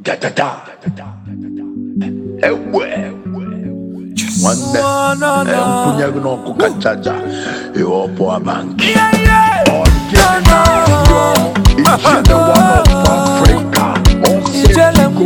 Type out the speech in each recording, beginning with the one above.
Da da da. Ewe. Wande. Punya gno kukachacha. Eopo abanki. All getting out. Each and one of Africa. All setting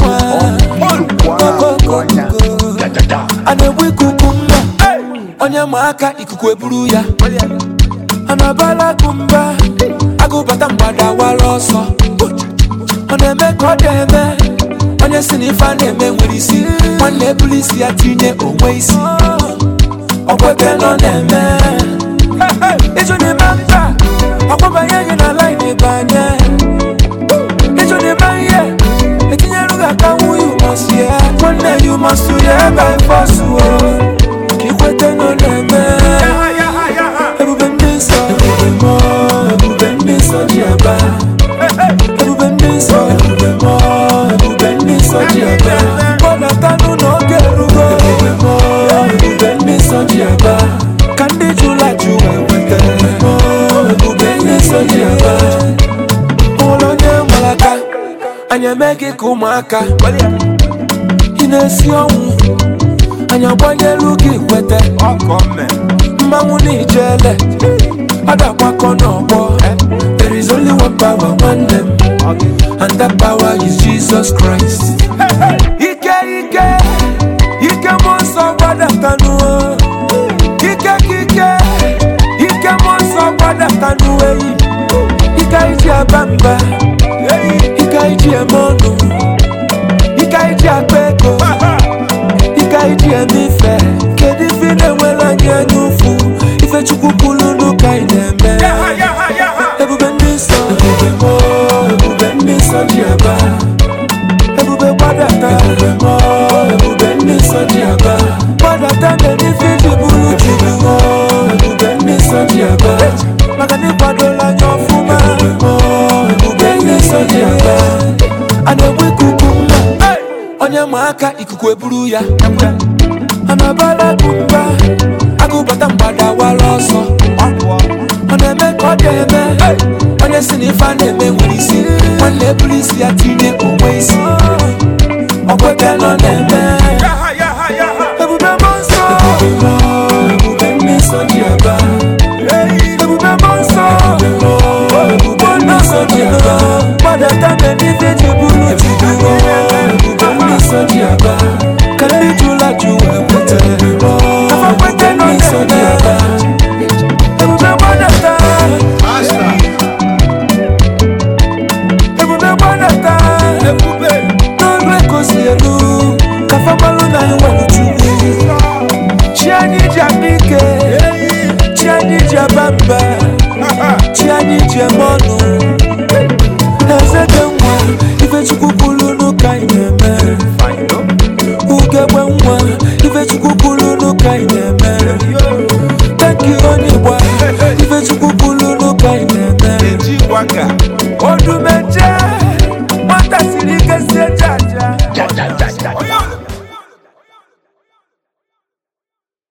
on. Da da da. Anewe kukumba. Onye maka ikuku eburu ya. Anabala kumba. Agubata mbada waloso. Oneme kodeme. Onye sinifa neme nwirisi. Mwane bulisi ya tinye onwe isi. Okwete no neme. Ijo ni mamba. Akwaba yenye na line banye. Ijo ni manye. Ekinye luga kawu you must hear. Mwane you must hear by force. Kikwete no neme. Ebube mbiso. Ebube mbiso diaba. Ebube mbiso. Ebube mbiso diaba. Bona tanu no gerugo. Ebube mbiso diaba. Kandi jula juwe wete. Ebube mbiso diaba. Olonye malaka. Anya meki kumaka. Inesi omu. Anya bonye luki kwete. Mmangu ni jele. Ada kwako nobo. There is only one power, one name. And that power is Jesus Christ. Ike monso wada kanu. Ike monso wada kanu. Ike iji abamba. Ike iji emono. Ike iji akweko. Ike iji emife. Kedi fine wela nyanyufu. Ife chukukulu nuka ineme. Ebube mbiso. Ebube mbiso diaba. Ebube wadata. Ebube mbiso diaba. Wadata meni fiji bulu chibu. Ebube mbiso diaba. Magani padola nyofuma. Ebube mbiso diaba. Anewe kukumba. Onye maka ikuku eburu ya. Anabala kumba. Agubata mbada waloso. Oneme kodeme. Onye sinifa neme nwirisi. Mwane bulisi ya tinye onwe isi. Okwete no neme. Ebube monso. Ebube mbiso diaba. Ebube monso. Ebube mbiso diaba. Madata meni fiji bulu chibu. Ebube mbiso diaba. Kandi jula juwe wete. Kafa no mbiso diaba. Ebube madata. Ebube madata. Nolwe kosielu. Kafa malu na iwanu chumi. Chiani jabike. Chiani jabamba. Chiani jamonu. Ezeke mwa. Ife chukukulu nuka ineme. Ugebwe mwa. Ife chukukulu nuka ineme. Thank you only one. Ife chukukulu nuka ineme. Odumeje.